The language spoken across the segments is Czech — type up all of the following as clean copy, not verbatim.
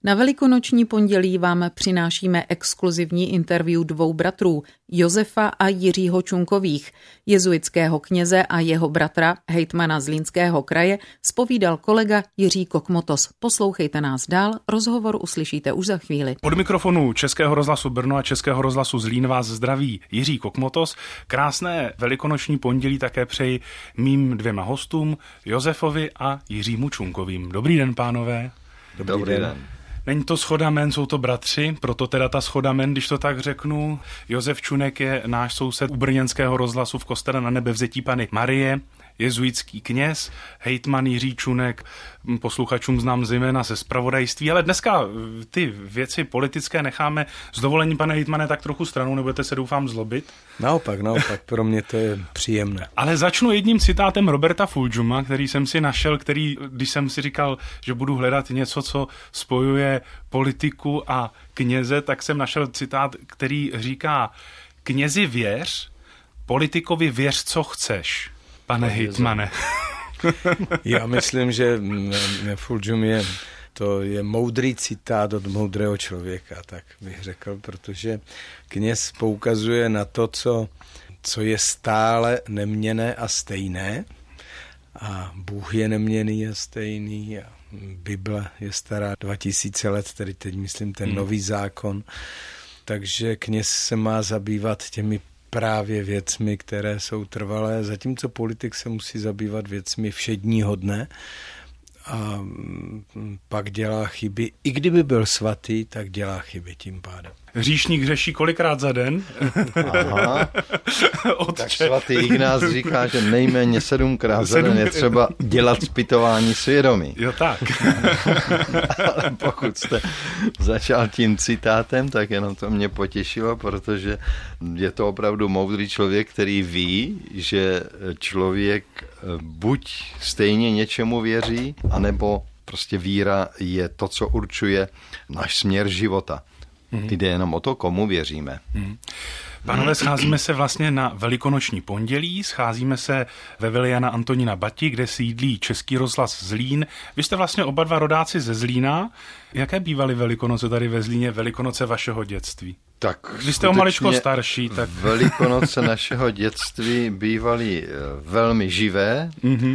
Na velikonoční pondělí vám přinášíme exkluzivní interview dvou bratrů, Josefa a Jiřího Čunkových, jezuitského kněze a jeho bratra, hejtmana Zlínského kraje, zpovídal kolega Jiří Kokmotos. Poslouchejte nás dál, rozhovor uslyšíte už za chvíli. Od mikrofonu Českého rozhlasu Brno a Českého rozhlasu Zlín vás zdraví Jiří Kokmotos. Krásné velikonoční pondělí také přeji mým dvěma hostům, Josefovi a Jiřímu Čunkovým. Dobrý den, pánové. Dobrý den. Není to shoda jmen, jsou to bratři, proto teda ta shoda jmen, když to tak řeknu. Josef Čunek je náš soused u brněnského rozhlasu v kostele Na Nebevzetí Panny Marie, jezuitský kněz, hejtman Jiří Čunek, posluchačům znám zejména ze zpravodajství, ale dneska ty věci politické necháme s dovolením, pane hejtmane, tak trochu stranou, nebudete se doufám zlobit? Naopak, pro mě to je příjemné. Ale začnu jedním citátem Roberta Fulghuma, který jsem si našel, když jsem si říkal, že budu hledat něco, co spojuje politiku a kněze, tak jsem našel citát, který říká: knězi věř, politikovi věř, co chceš. Pane hejtmane. Já myslím, že Fulghum je moudrý citát od moudrého člověka, tak bych řekl, protože kněz poukazuje na to, co je stále neměnné a stejné. A Bůh je neměnný a stejný a Bible je stará 2000 let, tedy teď myslím ten nový zákon. Takže kněz se má zabývat těmi právě věcmi, které jsou trvalé, zatímco politik se musí zabývat věcmi všedního dne a pak dělá chyby. I kdyby byl svatý, tak dělá chyby tím pádem. Hříšník řeší kolikrát za den? Aha. Tak svatý Ignác říká, že nejméně 7krát za den je třeba dělat zpytování svědomí. Jo, tak. Ale pokud jste začal tím citátem, tak jenom to mě potěšilo, protože je to opravdu moudrý člověk, který ví, že člověk buď stejně něčemu věří, anebo prostě víra je to, co určuje náš směr života. Jde jenom o to, komu věříme. Pánové, scházíme se vlastně na velikonoční pondělí, scházíme se ve vile Jana Antonína Bati, kde sídlí Český rozhlas Zlín. Vy jste vlastně oba dva rodáci ze Zlína. Jaké bývaly Velikonoce tady ve Zlíně, Velikonoce vašeho dětství? Tak vy jste o maličko starší. Tak Velikonoce našeho dětství bývaly velmi živé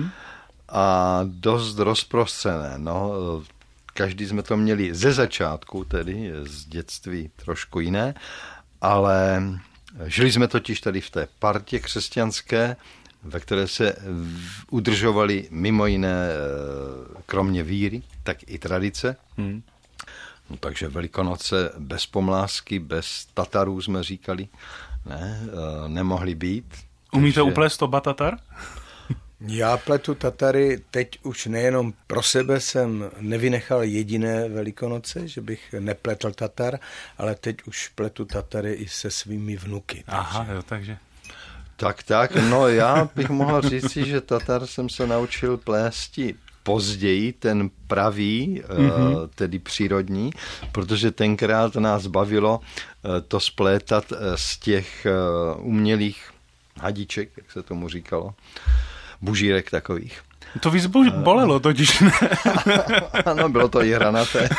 a dost rozprostřené. No, každý jsme to měli ze začátku, tedy z dětství trošku jiné, ale žili jsme totiž tady v té partě křesťanské, ve které se udržovali mimo jiné, kromě víry, tak i tradice. No, takže Velikonoce bez pomlásky, bez Tatarů jsme říkali, nemohli být. Umíte uplést oba Tatar? Já pletu Tatary teď už nejenom pro sebe, jsem nevynechal jediné Velikonoce, že bych nepletl Tatar, ale teď už pletu Tatary i se svými vnuky. Aha, jo, takže. Tak, no já bych mohl říci, že Tatar jsem se naučil plésti později, ten pravý, tedy přírodní, protože tenkrát nás bavilo to splétat z těch umělých hadiček, jak se tomu říkalo, bužírek takových. To víc bolelo totiž, ne? Ano, bylo to i hranaté.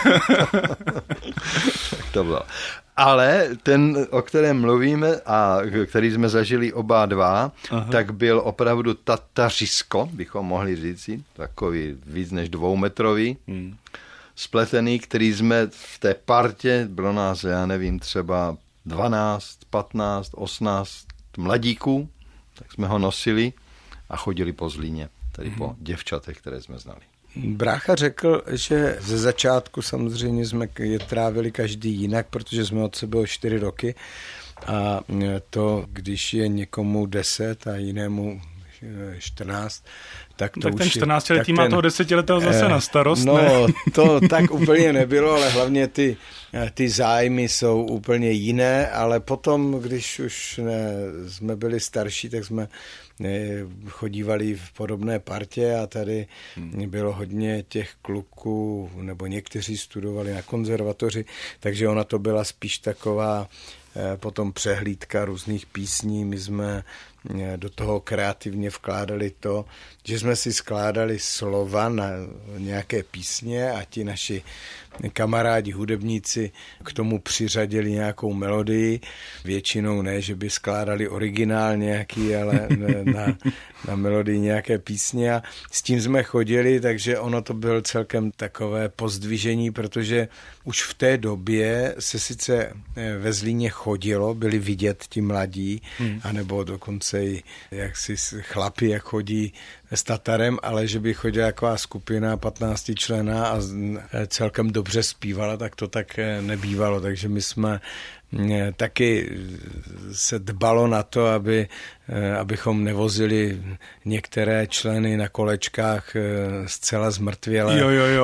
To bylo. Ale ten, o kterém mluvíme a který jsme zažili oba dva, tak byl opravdu tatařisko, bychom mohli říci, takový víc než 2metrový, spletený, který jsme v té partě, bylo nás, já nevím, třeba 12, 15, 18 mladíků, tak jsme ho nosili a chodili po Zlíně, tedy po děvčatech, které jsme znali. Brácha řekl, že ze začátku samozřejmě jsme je trávili každý jinak, protože jsme od sebe o 4 roky a to, když je někomu 10 a jinému 14, tak to tak už ten 14letý má toho 10letého zase na starost, no, ne? To tak úplně nebylo, ale hlavně ty zájmy jsou úplně jiné, ale potom, když už jsme byli starší, tak jsme chodívali v podobné partě a tady bylo hodně těch kluků, nebo někteří studovali na konzervatoři, takže ona to byla spíš taková potom přehlídka různých písní. My jsme do toho kreativně vkládali to, že jsme jsme si skládali slova na nějaké písně a ti naši kamarádi, hudebníci k tomu přiřadili nějakou melodii. Většinou ne, že by skládali originál nějaký, ale na melodii nějaké písně a s tím jsme chodili, takže ono to bylo celkem takové pozdvižení, protože už v té době se sice ve Zlíně chodilo, byli vidět ti mladí, anebo dokonce i jaksi chlapi, jak chodí s Tatarem, ale že by chodila taková skupina 15 člená a celkem dobře zpívala, tak to tak nebývalo, takže my jsme taky se dbalo na to, abychom nevozili některé členy na kolečkách zcela zmrtvělé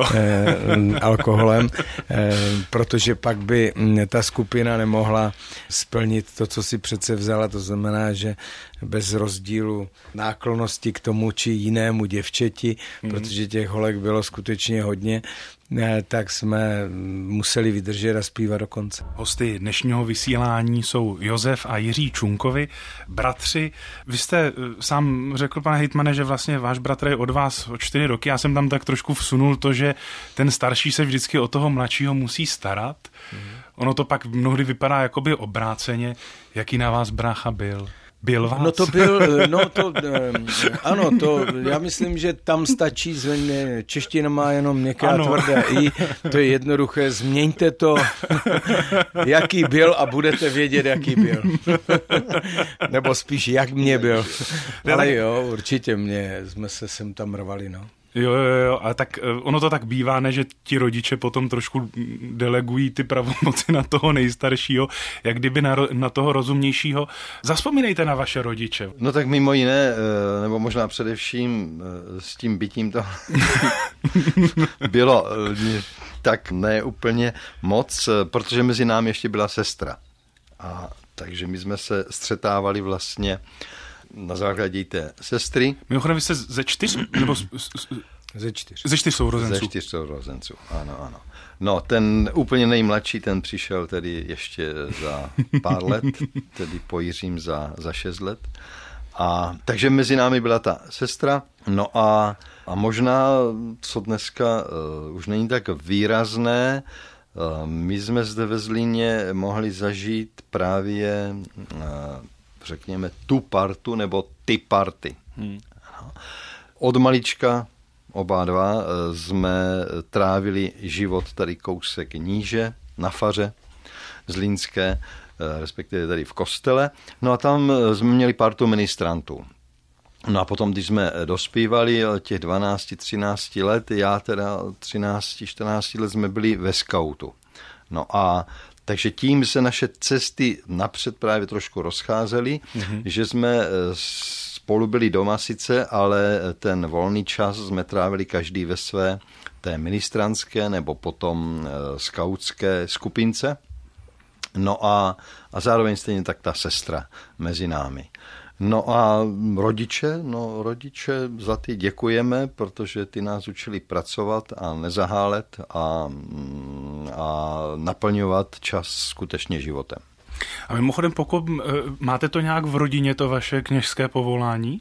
alkoholem, protože pak by ta skupina nemohla splnit to, co si přece vzala, to znamená, že bez rozdílu náklonnosti k tomu či jinému děvčeti, protože těch holek bylo skutečně hodně, tak jsme museli vydržet a zpívat do konce. Hosty dnešního vysílání jsou Josef a Jiří Čunkovi, bratři. Vy jste sám řekl, pane hejtmane, že vlastně váš bratr je od vás o 4 roky. Já jsem tam tak trošku vsunul to, že ten starší se vždycky o toho mladšího musí starat. Ono to pak mnohdy vypadá jakoby obráceně. Jaký na vás brácha byl? Byl vás? No to byl, ano, to, já myslím, že tam stačí, čeština má jenom měkké a tvrdé i, to je jednoduché, změňte to, jaký byl a budete vědět, jaký byl. Nebo spíš, jak mě byl. Ale jo, určitě jsme se sem tam rvali, no. Jo, ale tak ono to tak bývá, ne, že ti rodiče potom trošku delegují ty pravomoci na toho nejstaršího, jak kdyby na toho rozumnějšího. Zavzpomínejte na vaše rodiče. No tak mimo jiné, nebo možná především s tím bytím to bylo tak ne úplně moc, protože mezi námi ještě byla sestra. A takže my jsme se střetávali vlastně na základě té sestry. Mimochodem, vy jste ze 4? Nebo ze 4. Ze 4 sourozenců. Ze 4 sourozenců, ano. No, ten úplně nejmladší, ten přišel tedy ještě za pár let, tedy po Jiřím za 6 let. A takže mezi námi byla ta sestra. No a možná, co dneska už není tak výrazné, my jsme zde ve Zlíně mohli zažít právě řekněme, tu partu nebo ty party. Od malička oba dva jsme trávili život tady kousek níže, na faře zlínské, respektive tady v kostele. No a tam jsme měli partu ministrantů. No a potom, když jsme dospívali těch 12, 13 let, já teda 13, 14 let jsme byli ve skautu. No a takže tím se naše cesty napřed právě trošku rozcházely, že jsme spolu byli doma sice, ale ten volný čas jsme trávili každý ve své té ministrantské nebo potom skautské skupince. No a zároveň stejně tak ta sestra mezi námi. No a rodiče za ty děkujeme, protože ty nás učili pracovat a nezahálet a naplňovat čas skutečně životem. A mimochodem, pokud máte to nějak v rodině, to vaše kněžské povolání?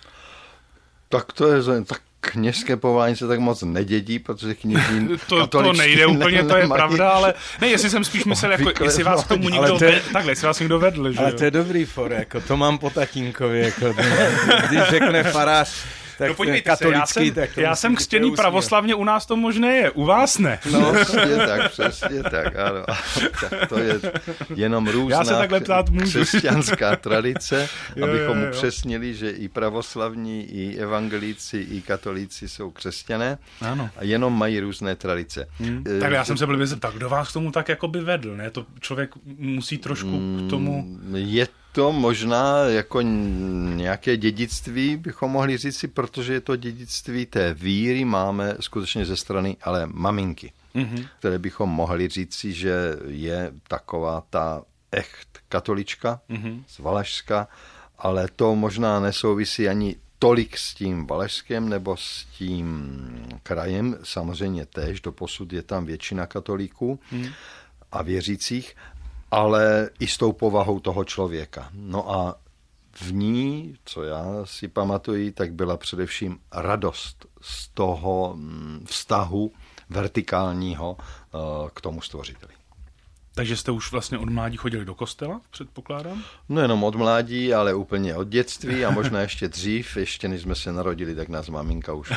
Tak to je tak. Kněžské povolání se tak moc nedědí, protože kněží to nejde úplně, to je pravda, ale ne, jestli jsem spíš myslel, jako, jestli vás k tomu někdo jestli vás někdo vedl, že ale to je dobrý for, jako to mám po tatínkovi, jako když řekne farář, tak no podívejte katolický, se, já jsem křtěný pravoslavně, u nás to možné je, u vás ne. No, přesně tak, ano. Tak to je jenom různá křesťanská tradice, abychom upřesnili, že i pravoslavní, i evangelíci, i katolíci jsou křesťané. Ano. A jenom mají různé tradice. Tak já jsem se byl tak kdo vás k tomu tak jako by vedl, ne? To člověk musí trošku k tomu... Je to možná jako nějaké dědictví, bychom mohli říci, protože je to dědictví té víry, máme skutečně ze strany ale maminky, které bychom mohli říci, že je taková ta echt katolička z Valašska, ale to možná nesouvisí ani tolik s tím Valašskem nebo s tím krajem, samozřejmě též, doposud je tam většina katolíků a věřících, ale i s tou povahou toho člověka. No a v ní, co já si pamatuji, tak byla především radost z toho vztahu vertikálního k tomu stvořiteli. Takže jste už vlastně od mládí chodili do kostela, předpokládám? No jenom od mládí, ale úplně od dětství a možná ještě dřív, ještě než jsme se narodili, tak nás maminka už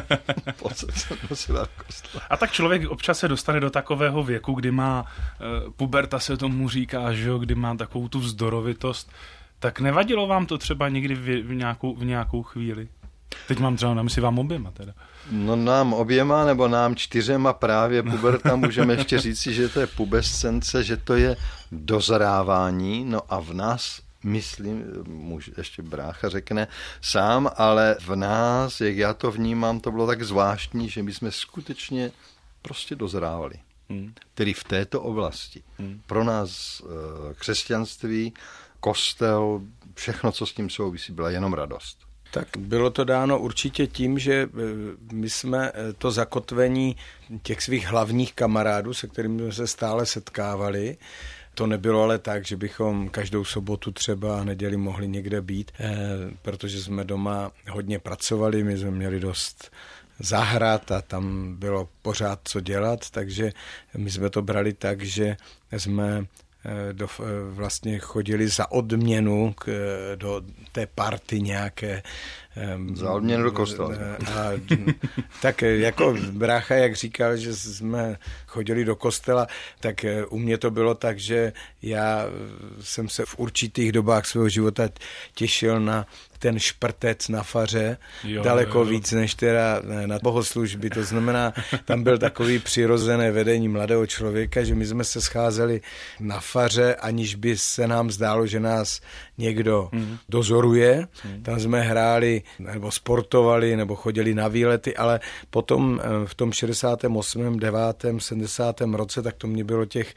nosila do kostela. A tak člověk občas se dostane do takového věku, kdy má, puberta se tomu říká, že jo, kdy má takovou tu vzdorovitost. Tak nevadilo vám to třeba někdy v nějakou chvíli? Teď mám třeba na mysli vám oběma teda. No nám oběma nebo nám 4 právě puberta, můžeme ještě říci, že to je pubescence, že to je dozrávání, no a v nás, myslím, ještě brácha řekne sám, ale v nás, jak já to vnímám, to bylo tak zvláštní, že my jsme skutečně prostě dozrávali. Tedy v této oblasti. Pro nás křesťanství, kostel, všechno, co s tím souvisí, byla jenom radost. Tak bylo to dáno určitě tím, že my jsme to zakotvení těch svých hlavních kamarádů, se kterými jsme se stále setkávali, to nebylo ale tak, že bychom každou sobotu třeba a neděli mohli někde být, protože jsme doma hodně pracovali, my jsme měli dost zahrad a tam bylo pořád co dělat, takže my jsme to brali tak, že jsme vlastně chodili za odměnu do té party nějaké. Za odměnu do kostela. Tak jako brácha, jak říkal, že jsme chodili do kostela, tak u mě to bylo tak, že já jsem se v určitých dobách svého života těšil na ten šprtec na faře daleko víc než teda na bohoslužby. To znamená, tam byl takový přirozené vedení mladého člověka, že my jsme se scházeli na faře, aniž by se nám zdálo, že nás někdo dozoruje. Tam jsme hráli nebo sportovali, nebo chodili na výlety, ale potom v tom 68., 9., 70. roce, tak to mě bylo těch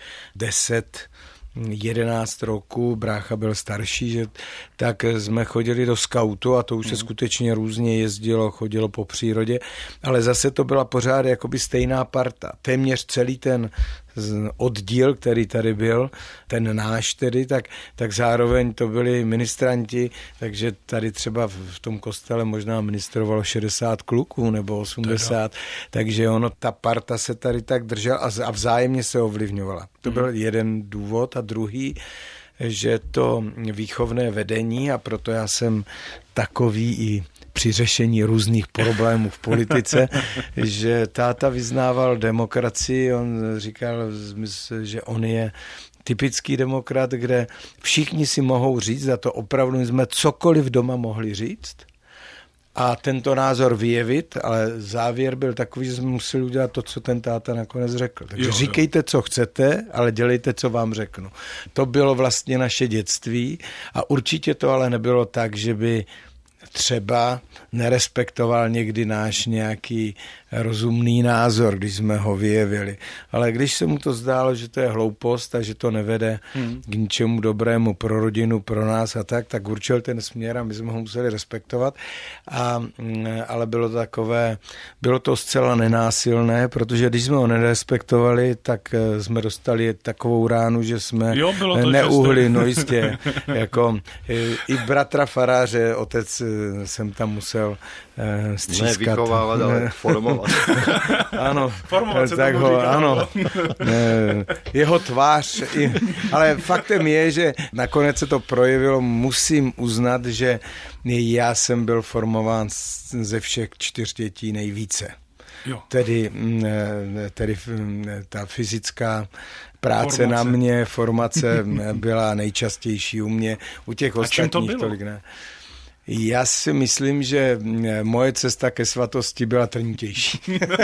11 roků, brácha byl starší, že tak jsme chodili do skautu a to už se skutečně různě jezdilo, chodilo po přírodě, ale zase to byla pořád jakoby stejná parta. Téměř celý ten oddíl, který tady byl, ten náš tedy, tak zároveň to byli ministranti, takže tady třeba v tom kostele možná ministrovalo 60 kluků nebo 80, takže ta parta se tady tak držela a vzájemně se ovlivňovala. To byl jeden důvod a druhý, že to výchovné vedení, a proto já jsem takový i při řešení různých problémů v politice, že táta vyznával demokracii, on říkal, že on je typický demokrat, kde všichni si mohou říct, a to opravdu jsme cokoliv doma mohli říct, a tento názor vyjevit, ale závěr byl takový, že jsme museli udělat to, co ten táta nakonec řekl. Takže říkejte, co chcete, ale dělejte, co vám řeknu. To bylo vlastně naše dětství a určitě to ale nebylo tak, že by třeba nerespektoval někdy náš nějaký rozumný názor, když jsme ho vyjevili. Ale když se mu to zdálo, že to je hloupost a že to nevede k ničemu dobrému pro rodinu, pro nás a tak určil ten směr a my jsme ho museli respektovat. Ale bylo to takové, bylo to zcela nenásilné, protože když jsme ho nerespektovali, tak jsme dostali takovou ránu, že jsme neuhli, no jistě. Jako, i bratra faráře, otec jsem tam musel střískat. Ne vychovávat, ale formovat. Ano, formovat se tak tomu ho, říká, ano. Jeho tvář, ale faktem je, že nakonec se to projevilo, musím uznat, že já jsem byl formován ze všech 4 dětí nejvíce. Jo. Tedy ta fyzická práce na mě, formace byla nejčastější u mě, u těch ostatních tolik ne. Já si myslím, že moje cesta ke svatosti byla trnitější.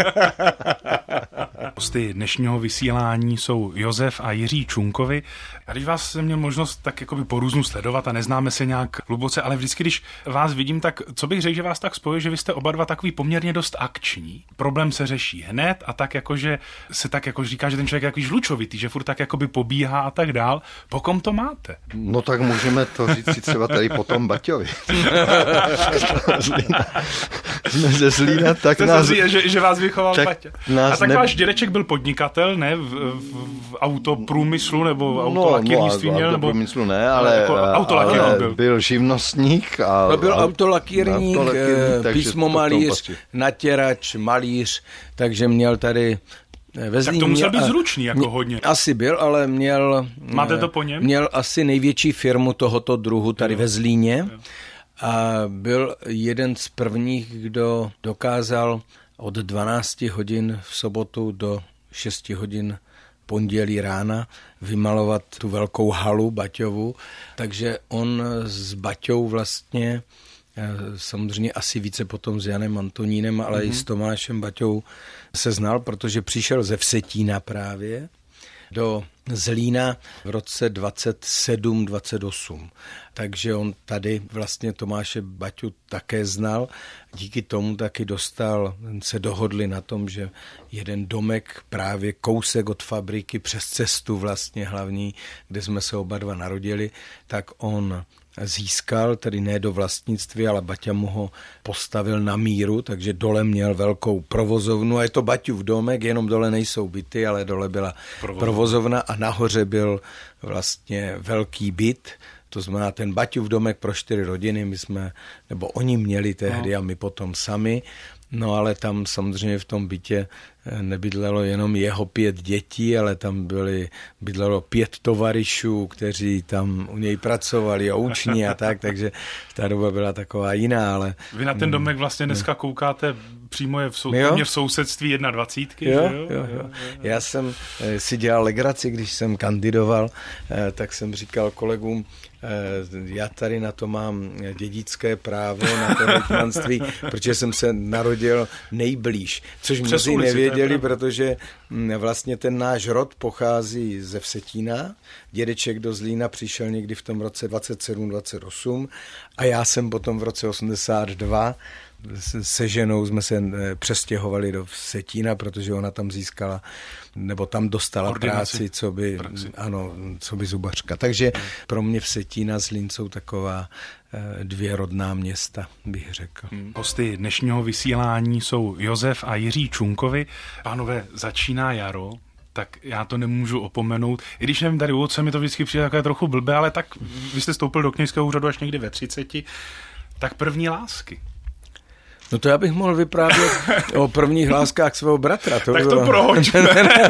Hosty dnešního vysílání jsou Josef a Jiří Čunkovi. A když vás jsem měl možnost tak jakoby po různu sledovat a neznáme se nějak hluboce, ale vždycky, když vás vidím, tak co bych řekl, že vás tak spojuje, že vy jste oba dva takový poměrně dost akční. Problém se řeší hned a tak jakože se tak jako říká, že ten člověk je takový žlučovitý, že furt tak jakoby pobíhá a tak dál. Po kom to máte? No tak můžeme to říct si třeba tady po tom Baťovi. jsme ze Zlína, tak to nás... že vás vychoval Baťa. A tak váš dědeček byl podnikatel, ne? V autoprůmyslu nebo autolakírnictví měl? No, autoprůmyslu ne, ale byl živnostník. Byl autolakírník, písmomalíř, natěrač, malíř, takže měl tady ve Zlíně. Tak to musel být zručný jako hodně. Asi byl, ale měl... Máte to po něm? Měl asi největší firmu tohoto druhu tady ve Zlíně. A byl jeden z prvních, kdo dokázal od 12 hodin v sobotu do 6 hodin pondělí rána vymalovat tu velkou halu Baťovu. Takže on s Baťou vlastně, samozřejmě asi více potom s Janem Antonínem, ale i s Tomášem Baťou se znal, protože přišel ze Vsetína právě do Zlína v roce 27-28. Takže on tady vlastně Tomáše Baťu také znal. Díky tomu taky se dohodli na tom, že jeden domek právě kousek od fabriky přes cestu vlastně hlavní, kde jsme se oba dva narodili, tak on získal, tedy ne do vlastnictví, ale Baťa mu ho postavil na míru, takže dole měl velkou provozovnu a je to Baťův domek, jenom dole nejsou byty, ale dole byla provozovna a nahoře byl vlastně velký byt, to znamená ten Baťův domek pro 4 rodiny, oni měli tehdy a my potom sami. No ale tam samozřejmě v tom bytě nebydlelo jenom jeho 5 dětí, ale tam bydlelo 5 tovaryšů, kteří tam u něj pracovali a uční a tak, takže ta doba byla taková jiná, ale... Vy na ten domek vlastně dneska koukáte přímo v sousedství 21. Jo. Já jsem si dělal legraci, když jsem kandidoval, tak jsem říkal kolegům, já tady na to mám dědické právo, na to hejtmanství, protože jsem se narodil nejblíž, což mnozí nevěděli, protože vlastně ten náš rod pochází ze Vsetína. Dědeček do Zlína přišel někdy v tom roce 27-28 a já jsem potom v roce 82 se ženou jsme se přestěhovali do Vsetína, protože ona tam získala, nebo tam dostala ordinaci, co by zubařka. Takže pro mě Vsetín a Zlín jsou taková 2 rodná města, bych řekl. Hosty dnešního vysílání jsou Josef a Jiří Čunkovi. Pánové, začíná jaro, tak já to nemůžu opomenout. I když nevím, tady u otce mi to vždycky přijde takové trochu blbé, ale tak vy jste stoupil do kněžského úřadu až někdy ve 30, tak první lásky. No to já bych mohl vyprávět o prvních láskách svého bratra. Tak to prohoďme.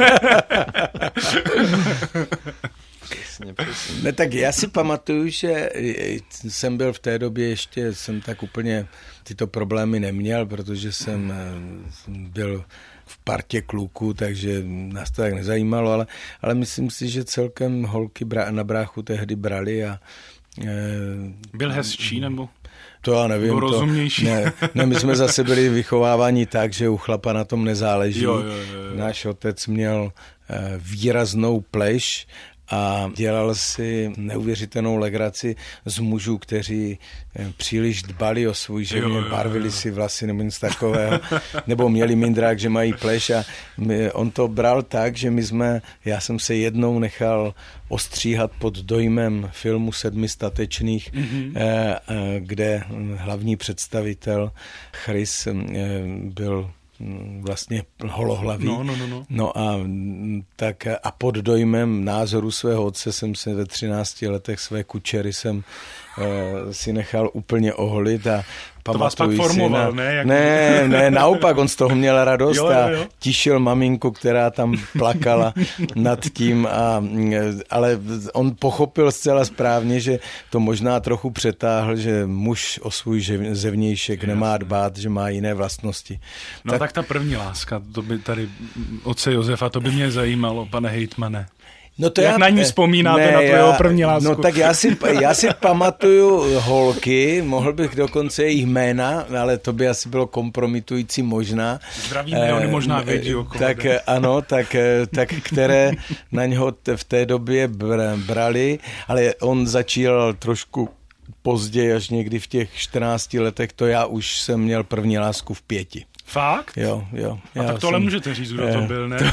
Ne, tak já si pamatuju, že jsem byl v té době jsem tak úplně tyto problémy neměl, protože jsem byl v partě kluků, takže nás to tak nezajímalo, ale myslím si, že celkem holky na bráchu tehdy brali a... Byl hezčí nebo... To já nevím. Rozumnější. Ne, my jsme zase byli vychováváni tak, že u chlapa na tom nezáleží. Jo. Náš otec měl výraznou pleš a dělal si neuvěřitelnou legraci z mužů, kteří příliš dbali o svůj život, barvili si vlasy nebo nic takového, nebo měli mindrák, že mají pleš a on to bral tak, že já jsem se jednou nechal ostříhat pod dojmem filmu 7 statečných, kde hlavní představitel Chrys byl vlastně holohlavý. No a pod dojmem názoru svého otce jsem se ve 13 letech své kučery si nechal úplně oholit a to vás pak formoval, ne? Ne, naopak, on z toho měl radost a tišil maminku, která tam plakala nad tím, ale on pochopil zcela správně, že to možná trochu přetáhl, že muž o svůj zevnějšek nemá dbát, že má jiné vlastnosti. No tak ta první láska, to by tady otce Josefa, to by mě zajímalo, pane hejtmane. No to jak na ní vzpomínáte, na tu jeho první lásku? No tak já si pamatuju holky, mohl bych dokonce jejich jména, ale to by asi bylo kompromitující možná. Zdravíme, oni možná vědí okolo. Tak ano, tak které na něho v té době brali, ale on začal trošku později, až někdy v těch 14 letech, to já už jsem měl první lásku v 5. Fakt? Jo. A tak tohle můžete říct, kdo to byl, ne?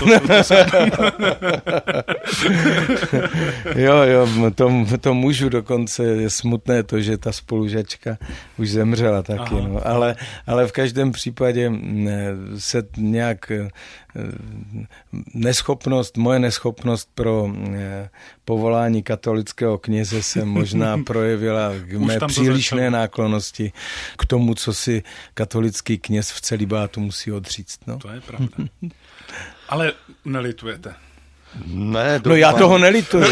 Jo, to můžu, dokonce je smutné to, že ta spolužačka už zemřela taky, no. Ale v každém případě se nějak moje neschopnost pro povolání katolického kněze se možná projevila k mé přílišné náklonnosti k tomu, co si katolický kněz v celibátu musí odříct. No. To je pravda. Ale nelitujete? Ne, no já toho nelituji.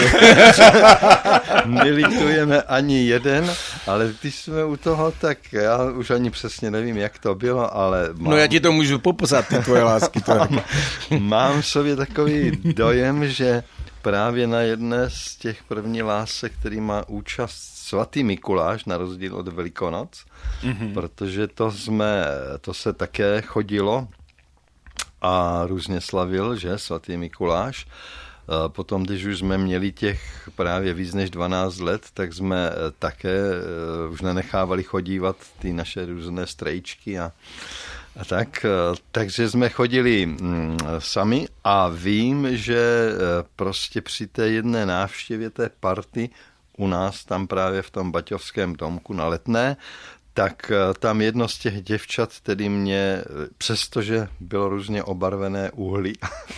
Nelitujeme ani jeden, ale když jsme u toho, tak já už ani přesně nevím, jak to bylo, ale... No já ti to můžu popsat, ty tvoje lásky. Mám v sobě takový dojem, že právě na jedné z těch první lásek, který má účast svatý Mikuláš, na rozdíl od Velikonoc, protože to se také chodilo a různě slavil, že, svatý Mikuláš. Potom, když už jsme měli těch právě víc než 12 let, tak jsme také už nenechávali chodívat ty naše různé strejčky a tak. Takže jsme chodili sami a vím, že prostě při té jedné návštěvě té party u nás tam právě v tom Baťovském domku na Letné, tak tam jedno z těch děvčat tedy mě, přestože bylo různě obarvené uhly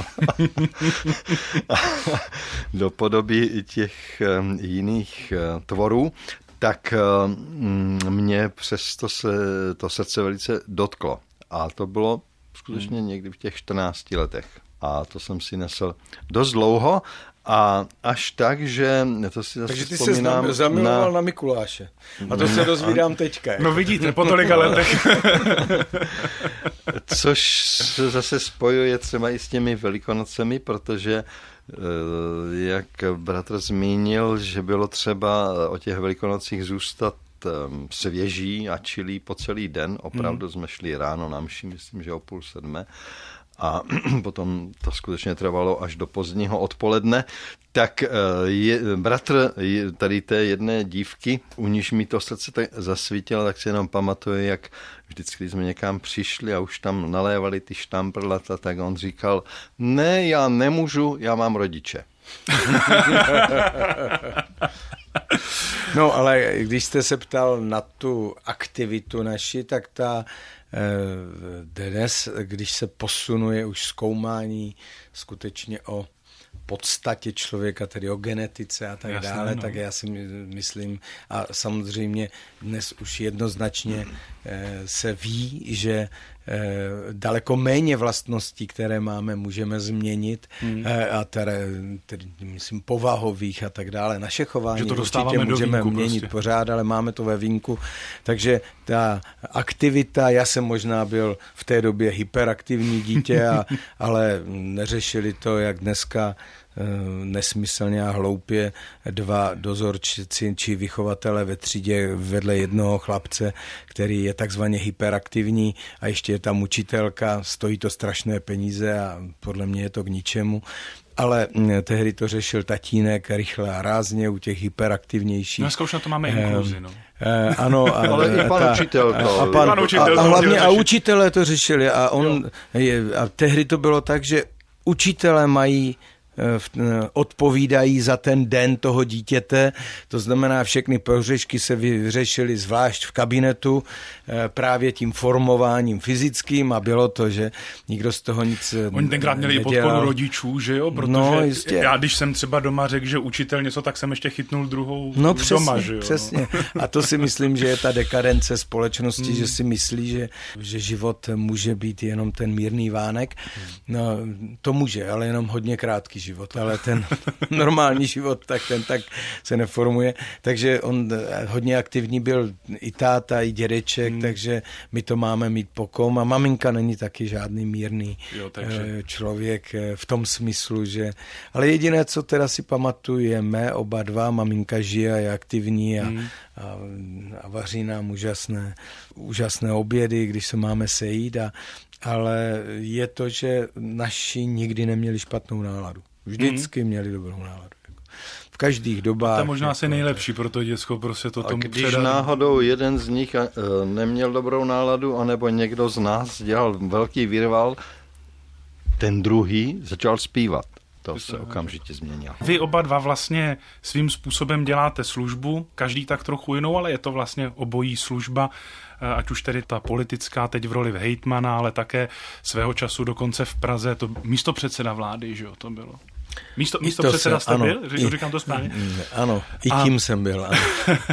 do podoby těch jiných tvorů, tak mě přesto se to srdce velice dotklo. A to bylo skutečně někdy v těch 14 letech. A to jsem si nesl dost dlouho. A až tak, že to si zase vzpomínám... Takže ty se zamiloval na Mikuláše. A to se dozvídám teďka. No vidíte, po tolika letech. Což se zase spojuje třeba i s těmi Velikonocemi, protože jak bratr zmínil, že bylo třeba o těch Velikonocích zůstat svěží a čilí po celý den. Opravdu jsme šli ráno na mši, myslím, že o 6:30. A potom to skutečně trvalo až do pozdního odpoledne, tak bratr tady té jedné dívky, u níž mi to srdce tak zasvítilo, tak si jenom pamatuju, jak vždycky jsme někam přišli a už tam nalévali ty štamprlata, tak on říkal, ne, já nemůžu, já mám rodiče. No, ale když jste se ptal na tu aktivitu naši, tak ta dnes, když se posunuje už zkoumání skutečně o podstatě člověka, tedy o genetice a tak dále, tak já si myslím, a samozřejmě dnes už jednoznačně se ví, že daleko méně vlastností, které máme, můžeme změnit a tedy myslím povahových a tak dále. Naše chování určitě můžeme měnit prostě pořád, ale máme to ve vínku. Takže ta aktivita, já jsem možná byl v té době hyperaktivní dítě, ale neřešili to, jak dneska nesmyslně a hloupě dva dozorčíci či vychovatele ve třídě vedle jednoho chlapce, který je takzvaně hyperaktivní a ještě je tam učitelka, stojí to strašné peníze a podle mě je to k ničemu. Ale tehdy to řešil tatínek rychle a rázně u těch hyperaktivnějších. Dneska už na to máme inkluzi, no. Ano, ale i pan učitel to. A hlavně a učitelé to řešili a tehdy to bylo tak, že učitelé odpovídají za ten den toho dítěte, to znamená všechny prohřešky se vyřešily zvlášť v kabinetu právě tím formováním fyzickým a bylo to, že nikdo z toho nic Oni tenkrát měli i podporu rodičů, že jo? Protože já když jsem třeba doma řekl, že učitel něco, tak jsem ještě chytnul druhou doma, že jo? Přesně. A to si myslím, že je ta dekadence společnosti, že si myslí, že život může být jenom ten mírný vánek. No, to může, ale jenom hodně krátký život, ale ten normální život, tak ten tak se neformuje. Takže on hodně aktivní byl i táta, i dědeček, takže my to máme mít po kom a maminka není taky žádný mírný člověk v tom smyslu, že... Ale jediné, co teda si pamatujeme, oba dva, maminka žije a je aktivní a vaří nám úžasné obědy, když se máme sejít, ale je to, že naši nikdy neměli špatnou náladu. Vždycky měli dobrou náladu. V každých dobách. To je možná asi nejlepší pro to děcko, prostě to tomu když náhodou jeden z nich neměl dobrou náladu, anebo někdo z nás dělal velký virval, ten druhý začal zpívat. To se okamžitě změnilo. Vy oba dva vlastně svým způsobem děláte službu, každý tak trochu jinou, ale je to vlastně obojí služba, ať už tedy ta politická teď v roli hejtmana, ale také svého času dokonce v Praze, to místopředseda vlády, že jo, to bylo. Místopředseda jste byl? Říkám to správně? Ano, i tím jsem byl. Ano.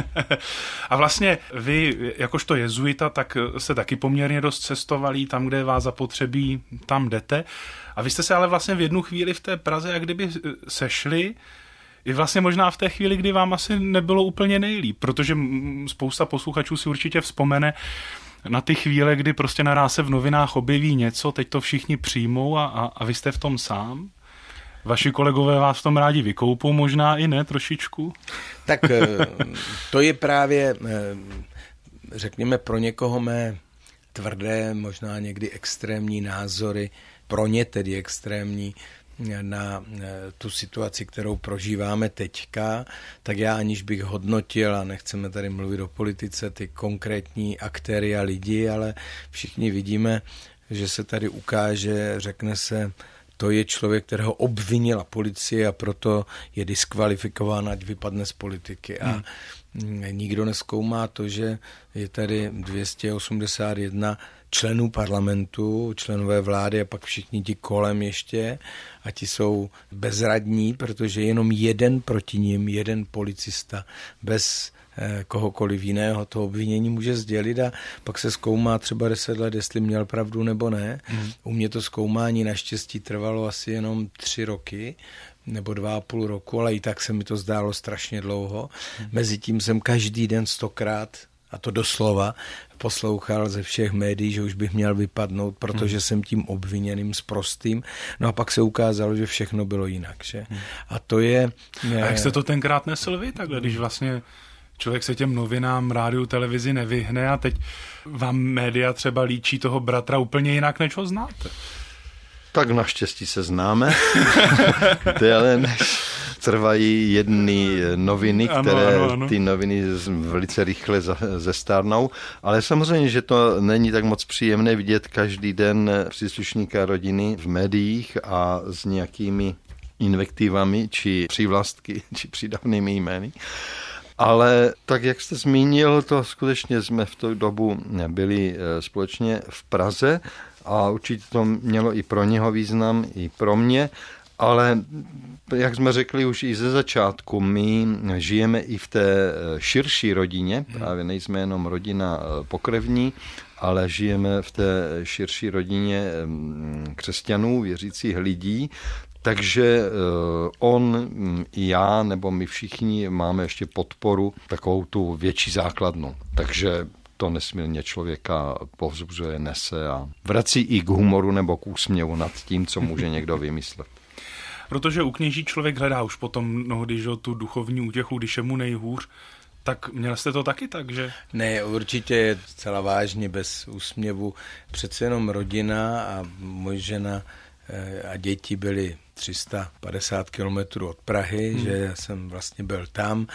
A vlastně vy, jakožto jezuita, tak jste taky poměrně dost cestovali, tam, kde vás zapotřebí, tam jdete. A vy jste se ale vlastně v jednu chvíli v té Praze jak kdyby sešli, i vlastně možná v té chvíli, kdy vám asi nebylo úplně nejlíp, protože spousta posluchačů si určitě vzpomene na ty chvíle, kdy prostě naráz se v novinách objeví něco, teď to všichni přijmou a vy jste v tom sám. Vaši kolegové vás v tom rádi vykoupou, možná i ne trošičku? Tak to je právě, řekněme, pro někoho mé tvrdé, možná někdy extrémní názory, pro ně tedy extrémní, na tu situaci, kterou prožíváme teďka, tak já aniž bych hodnotil, a nechceme tady mluvit o politice, ty konkrétní aktéry a lidi, ale všichni vidíme, že se tady ukáže, řekne se, to je člověk, kterého obvinila policie a proto je diskvalifikován, ať vypadne z politiky. A nikdo nezkoumá to, že je tady 281 členů parlamentu, členové vlády a pak všichni ti kolem ještě a ti jsou bezradní, protože jenom jeden proti nim, jeden policista bez kohokoliv jiného to obvinění může sdělit a pak se zkoumá třeba 10 let, jestli měl pravdu nebo ne. U mě to zkoumání naštěstí trvalo asi jenom 3 roky nebo 2,5 roku, ale i tak se mi to zdálo strašně dlouho. Mezitím jsem každý den 100krát, a to doslova, poslouchal ze všech médií, že už bych měl vypadnout, protože jsem tím obviněným sprostým. No a pak se ukázalo, že všechno bylo jinak. Že? A to je... A jak jste to tenkrát nesl vy takhle, když vlastně člověk se těm novinám, rádiu, televizi nevyhne a teď vám média třeba líčí toho bratra úplně jinak, než ho znáte? Tak naštěstí se známe. Déle než trvají jedny noviny, které ano. Ty noviny velice rychle zestárnou. Ale samozřejmě, že to není tak moc příjemné vidět každý den příslušníka rodiny v médiích a s nějakými invektivami, či přívlastky, či přídavnými jmény. Ale tak, jak jste zmínil, to skutečně jsme v tu dobu byli společně v Praze a určitě to mělo i pro něho význam, i pro mě, ale jak jsme řekli už i ze začátku, my žijeme i v té širší rodině, právě nejsme jenom rodina pokrevní, ale žijeme v té širší rodině křesťanů, věřících lidí, takže on i já, nebo my všichni máme ještě podporu, takovou tu větší základnu. Takže to nesmírně člověka povzbuzuje, nese a vrací i k humoru nebo k úsměvu nad tím, co může někdo vymyslet. Protože u kněží člověk hledá už potom mnohdy, že tu duchovní útěchu, když je mu nejhůř. Tak měl jste to taky tak, že? Ne, určitě je celá vážně, bez úsměvu. Přece jenom rodina a moje žena a děti byli 350 kilometrů od Prahy, že jsem vlastně byl tam.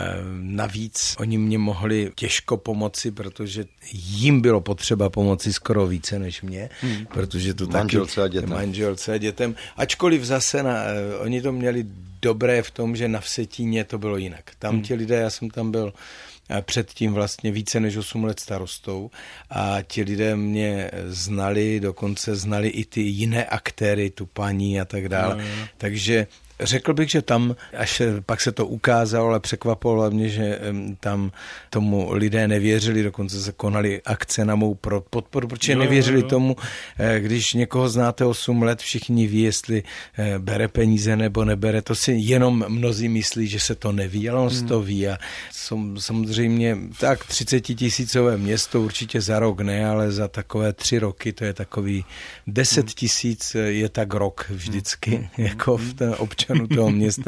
Navíc oni mě mohli těžko pomoci, protože jim bylo potřeba pomoci skoro více než mě, protože to manželce a dětem. Ačkoliv zase oni to měli dobré v tom, že na Vsetíně to bylo jinak. Tam ti lidé, já jsem tam byl předtím vlastně více než 8 let starostou a ti lidé mě znali, dokonce znali i ty jiné aktéry, tu paní a tak dále. Takže řekl bych, že tam, až pak se to ukázalo, ale překvapilo mě, že tam tomu lidé nevěřili, dokonce se konaly akce na mou podporu, protože nevěřili tomu, když někoho znáte 8 let, všichni ví, jestli bere peníze nebo nebere, to si jenom mnozí myslí, že se to neví, ale on se to ví a samozřejmě tak 30 000 město určitě za rok ne, ale za takové 3 roky, to je takový 10 000 je tak rok vždycky, jako v ten občanů toho města,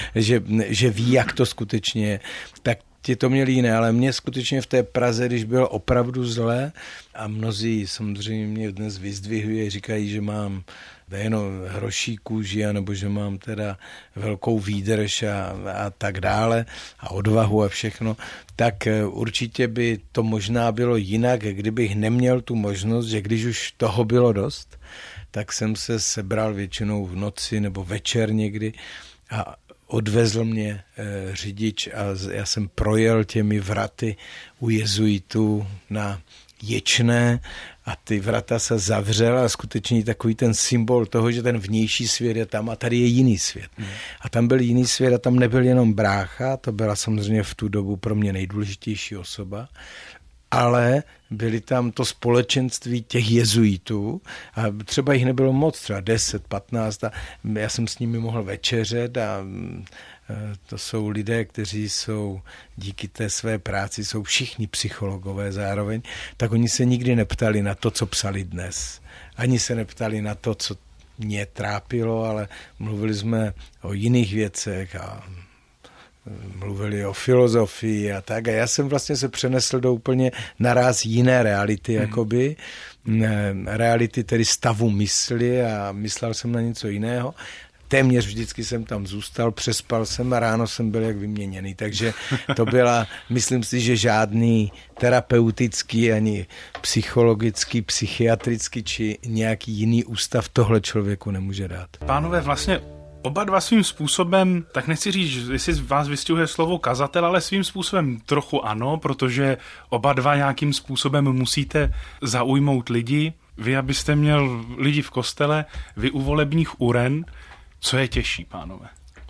že ví, jak to skutečně je. Tak ti to měli jiné, ale mě skutečně v té Praze, když bylo opravdu zlé a mnozí samozřejmě mě dnes vyzdvihují, říkají, že mám nejenom hroší kůži, nebo že mám teda velkou výdrž a tak dále a odvahu a všechno, tak určitě by to možná bylo jinak, kdybych neměl tu možnost, že když už toho bylo dost, tak jsem se sebral většinou v noci nebo večer někdy a odvezl mě řidič a já jsem projel těmi vraty u jezuitů na Ječné a ty vrata se zavřela a skutečně takový ten symbol toho, že ten vnější svět je tam a tady je jiný svět. A tam byl jiný svět a tam nebyl jenom brácha, to byla samozřejmě v tu dobu pro mě nejdůležitější osoba, ale byli tam to společenství těch jezuitů a třeba jich nebylo moc, třeba 10, 15 a já jsem s nimi mohl večeřet a to jsou lidé, kteří jsou díky té své práci, jsou všichni psychologové zároveň, tak oni se nikdy neptali na to, co psali dnes. Ani se neptali na to, co mě trápilo, ale mluvili jsme o jiných věcech a mluvili o filozofii a tak. A já jsem vlastně se přenesl do úplně naraz jiné reality, jakoby. Reality tedy stavu mysli a myslel jsem na něco jiného. Téměř vždycky jsem tam zůstal, přespal jsem a ráno jsem byl jak vyměněný. Takže to byla, myslím si, že žádný terapeutický, ani psychologický, psychiatrický či nějaký jiný ústav tohle člověku nemůže dát. Pánové, vlastně oba dva svým způsobem, tak nechci říct, jestli vás vystihuje slovo kazatel, ale svým způsobem trochu ano, protože oba dva nějakým způsobem musíte zaujmout lidi. Vy, abyste měl lidi v kostele, vy u volebních uren. Co je těžší, pánové?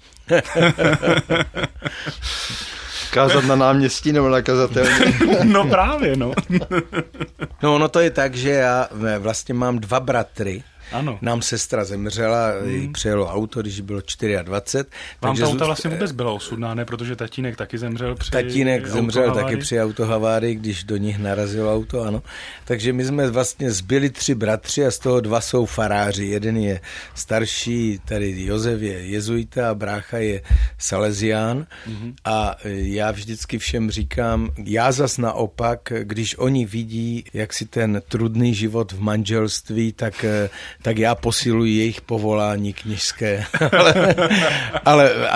Kázat na náměstí nebo na kazatelně? No právě, no. No ono to je tak, že já vlastně mám 2 bratry. Ano. Nám sestra zemřela, jí přejelo auto, když bylo 24. Vám ta auta vlastně vůbec byla osudná, ne? Protože tatínek taky zemřel při Tatínek zemřel taky při autohavárii, když do nich narazilo auto, ano. Takže my jsme vlastně zbyli 3 bratři a z toho 2 jsou faráři. Jeden je starší, tady Josef je jezuita a brácha je salezián. A já vždycky všem říkám, já zas naopak, když oni vidí, jak si ten trudný život v manželství, tak já posiluji jejich povolání kněžské. ale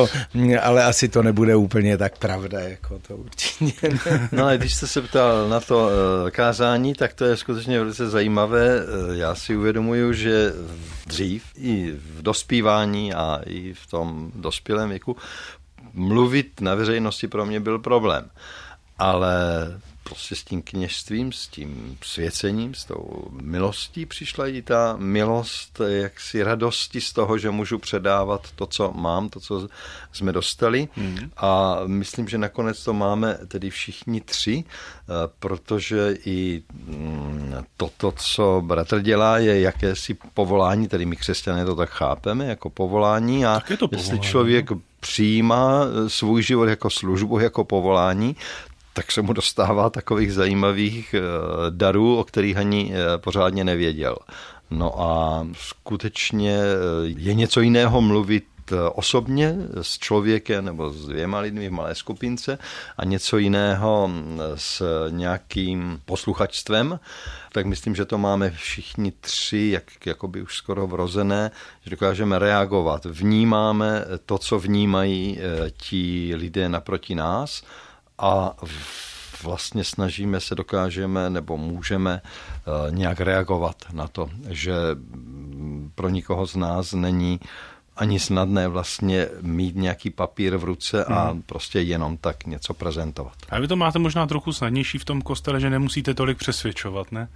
asi to nebude úplně tak pravda, jako to určitě. No ale když jste se ptal na to kázání, tak to je skutečně velice zajímavé. Já si uvědomuju, že dřív i v dospívání a i v tom dospělém věku mluvit na veřejnosti pro mě byl problém. Ale prostě s tím kněžstvím, s tím svěcením, s tou milostí přišla i ta milost, jaksi radosti z toho, že můžu předávat to, co mám, to, co jsme dostali. A myslím, že nakonec to máme tedy všichni 3, protože i toto, co bratr dělá, je jakési povolání, tedy my křesťané to tak chápeme, jako povolání. A jestli člověk přijímá svůj život jako službu, jako povolání, tak se mu dostává takových zajímavých darů, o kterých ani pořádně nevěděl. No a skutečně je něco jiného mluvit osobně s člověkem nebo s 2 lidmi v malé skupince a něco jiného s nějakým posluchačstvem, tak myslím, že to máme všichni 3 jakoby už skoro vrozené, že dokážeme reagovat. Vnímáme to, co vnímají ti lidé naproti nás, a vlastně snažíme se, dokážeme nebo můžeme nějak reagovat na to, že pro nikoho z nás není ani snadné vlastně mít nějaký papír v ruce a prostě jenom tak něco prezentovat. A vy to máte možná trochu snadnější v tom kostele, že nemusíte tolik přesvědčovat, ne?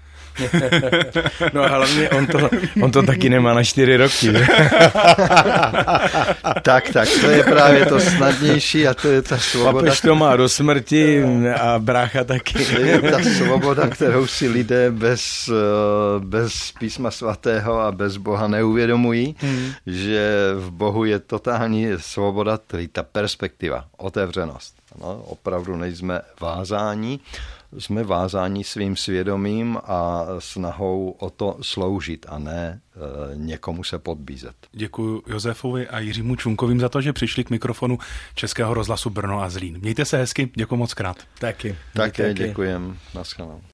No hlavně on to taky nemá na 4 roky. tak, to je právě to snadnější a to je ta svoboda. Papež to má do smrti a brácha taky. To je ta svoboda, kterou si lidé bez písma svatého a bez Boha neuvědomují, že v Bohu je totální svoboda, tedy ta perspektiva, otevřenost. No, opravdu nejsme vázáni, jsme vázáni svým svědomím a snahou o to sloužit a ne někomu se podbízet. Děkuji Josefovi a Jiřímu Čunkovým za to, že přišli k mikrofonu Českého rozhlasu Brno a Zlín. Mějte se hezky, děkuji moc krát. Taky. Také děkujem. Naschledanou.